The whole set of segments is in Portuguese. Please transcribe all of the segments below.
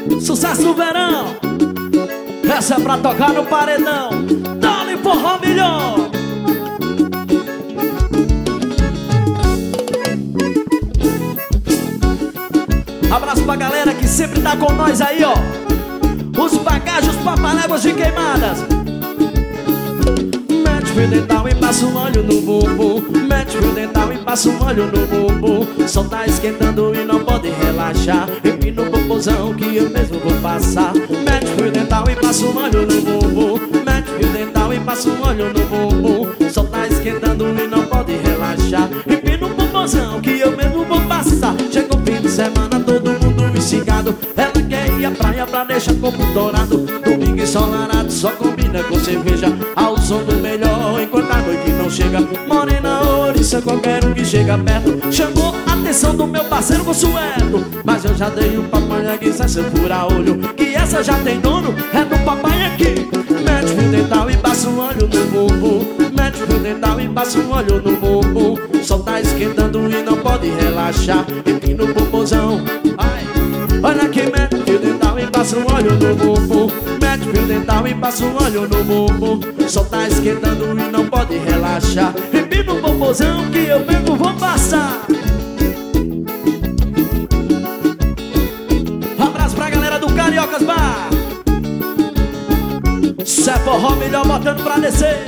Sucesso do verão. Essa é pra tocar no paredão. Dá-lhe forró milhão. Abraço pra galera que sempre tá com nós aí, ó. Os bagajos papaléguas de queimadas. Mete fio dental e passa um óleo no bumbum. Mete fio dental e passa um óleo no bumbum. Só tá esquentando e não pode relaxar. Empina o popozão que eu mesmo vou passar. Mete fio dental e passa um óleo no bumbum. Mete fio dental e passa um óleo no bumbum. Só tá esquentando e não pode relaxar. Empina o popozão que eu mesmo vou passar. Chega o fim de semana, todo mundo instigado. Ela quer ir à praia pra deixar o corpo dourado. Domingo ensolarado, só combina com cerveja. Ao som do melhor, enquanto a noite não chega. Morena ouriça, qualquer um que chega perto. Chamou a atenção do meu parceiro Consuelo. Mas eu já dei um papai aqui, sai seu fura-olho. Que essa já tem dono, é do papai aqui. Mete fio dental e passa um óleo no bumbum. Mete fio dental e passa um óleo no bumbum. Só tá esquentando e não pode relaxar. Empina o popozão, ai. Olha que mete fio dental e passa um óleo no bumbum. Mete fio dental e passa um óleo no bumbum. Só tá esquentando e não pode relaxar. Empina o popozão que eu mesmo vou passar. Abraço pra galera do Cariocas Bar. Cê é forró melhor botando pra descer.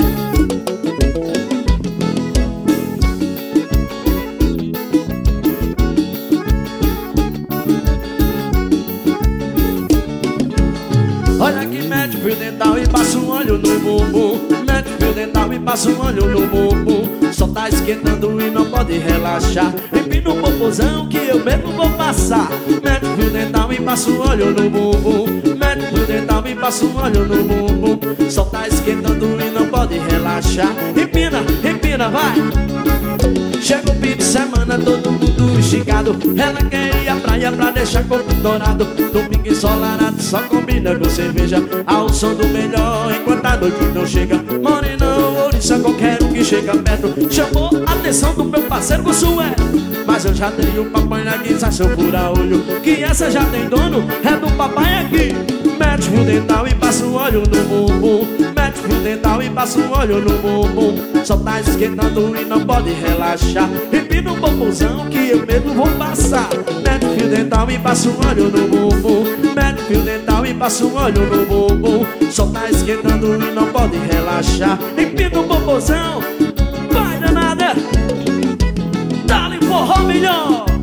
Olha que mete fio dental e passa um óleo no bumbum. Mete fio dental e passa um óleo no bumbum. Só tá esquentando e não pode relaxar. Empina o popozão que eu mesmo vou passar. Mete fio dental e passa um óleo no bumbum. Mete fio dental e passa um óleo no bumbum. Só tá esquentando e não pode relaxar. Empina, empina, vai. Chega o fim de semana, todo mundo instigado. Ela quer ir à praia pra deixar corpo dourado. Domingo ensolarado, só combina com cerveja. Ao som do melhor, enquanto a noite não chega. Morena ouriça, qualquer um que chega perto. Chamou a atenção do meu parceiro Consuelo. Mas eu já dei o papai aqui, sai seu fura-olho. Que essa já tem dono, é do papai aqui. Mete fio dental e passa um óleo no bumbum. Mete fio dental e passa um óleo no bumbum. Só tá esquentando e não pode relaxar. Empina o popozão que eu mesmo vou passar. Mete fio dental e passa um óleo no bumbum. Mete fio dental e passa um óleo no bumbum. Só tá esquentando e não pode relaxar. Empina o popozão, vai danada. Dá-lhe forró milhão.